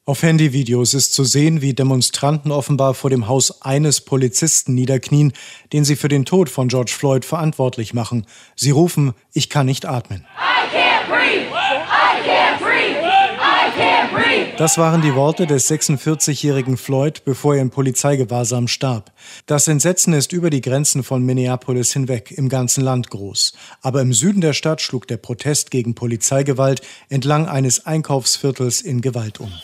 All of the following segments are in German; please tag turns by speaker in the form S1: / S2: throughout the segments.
S1: Auf Handyvideos ist zu sehen, wie Demonstranten offenbar vor dem Haus eines Polizisten niederknien, den sie für den Tod von George Floyd verantwortlich machen. Sie rufen: Ich kann nicht atmen.
S2: I can't breathe! I can't breathe! I can't breathe!
S1: Das waren die Worte des 46-jährigen Floyd, bevor er in Polizeigewahrsam starb. Das Entsetzen ist über die Grenzen von Minneapolis hinweg im ganzen Land groß. Aber im Süden der Stadt schlug der Protest gegen Polizeigewalt entlang eines Einkaufsviertels in Gewalt um.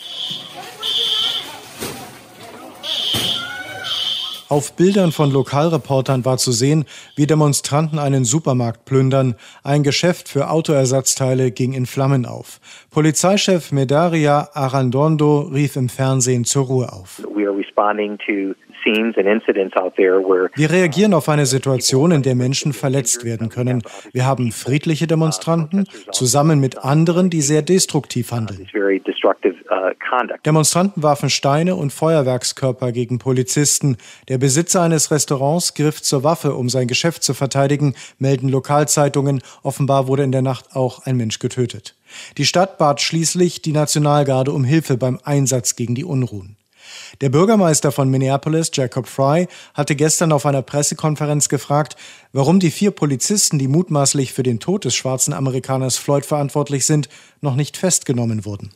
S1: Auf Bildern von Lokalreportern war zu sehen, wie Demonstranten einen Supermarkt plündern. Ein Geschäft für Autoersatzteile ging in Flammen auf. Polizeichef Medaria Arradondo rief im Fernsehen zur Ruhe auf. Wir reagieren auf eine Situation, in der Menschen verletzt werden können. Wir haben friedliche Demonstranten zusammen mit anderen, die sehr destruktiv handeln. Demonstranten warfen Steine und Feuerwerkskörper gegen Polizisten. Der Besitzer eines Restaurants griff zur Waffe, um sein Geschäft zu verteidigen, melden Lokalzeitungen. Offenbar wurde in der Nacht auch ein Mensch getötet. Die Stadt bat schließlich die Nationalgarde um Hilfe beim Einsatz gegen die Unruhen. Der Bürgermeister von Minneapolis, Jacob Frey, hatte gestern auf einer Pressekonferenz gefragt, warum die 4 Polizisten, die mutmaßlich für den Tod des schwarzen Amerikaners Floyd verantwortlich sind, noch nicht festgenommen wurden.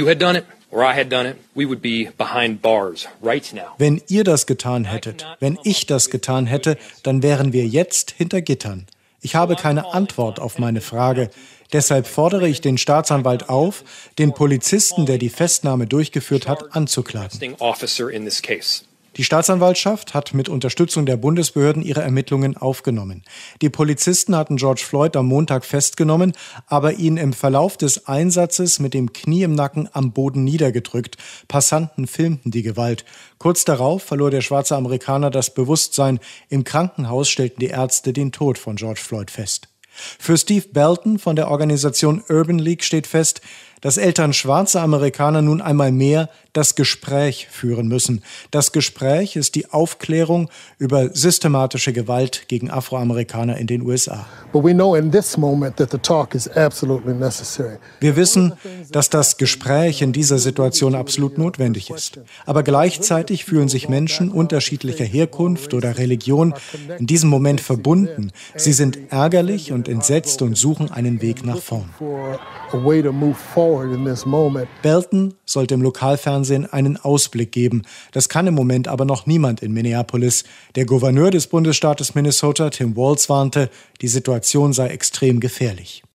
S1: Wenn ihr das getan hättet, wenn ich das getan hätte, dann wären wir jetzt hinter Gittern. Ich habe keine Antwort auf meine Frage. Deshalb fordere ich den Staatsanwalt auf, den Polizisten, der die Festnahme durchgeführt hat, anzuklagen. Die Staatsanwaltschaft hat mit Unterstützung der Bundesbehörden ihre Ermittlungen aufgenommen. Die Polizisten hatten George Floyd am Montag festgenommen, aber ihn im Verlauf des Einsatzes mit dem Knie im Nacken am Boden niedergedrückt. Passanten filmten die Gewalt. Kurz darauf verlor der schwarze Amerikaner das Bewusstsein. Im Krankenhaus stellten die Ärzte den Tod von George Floyd fest. Für Steve Belton von der Organisation Urban League steht fest, dass Eltern schwarzer Amerikaner nun einmal mehr das Gespräch führen müssen. Das Gespräch ist die Aufklärung über systematische Gewalt gegen Afroamerikaner in den USA. Wir wissen, dass das Gespräch in dieser Situation absolut notwendig ist. Aber gleichzeitig fühlen sich Menschen unterschiedlicher Herkunft oder Religion in diesem Moment verbunden. Sie sind ärgerlich und entsetzt und suchen einen Weg nach vorn. Belton sollte im Lokalfernsehen einen Ausblick geben. Das kann im Moment aber noch niemand in Minneapolis. Der Gouverneur des Bundesstaates Minnesota, Tim Walz, warnte, die Situation sei extrem gefährlich.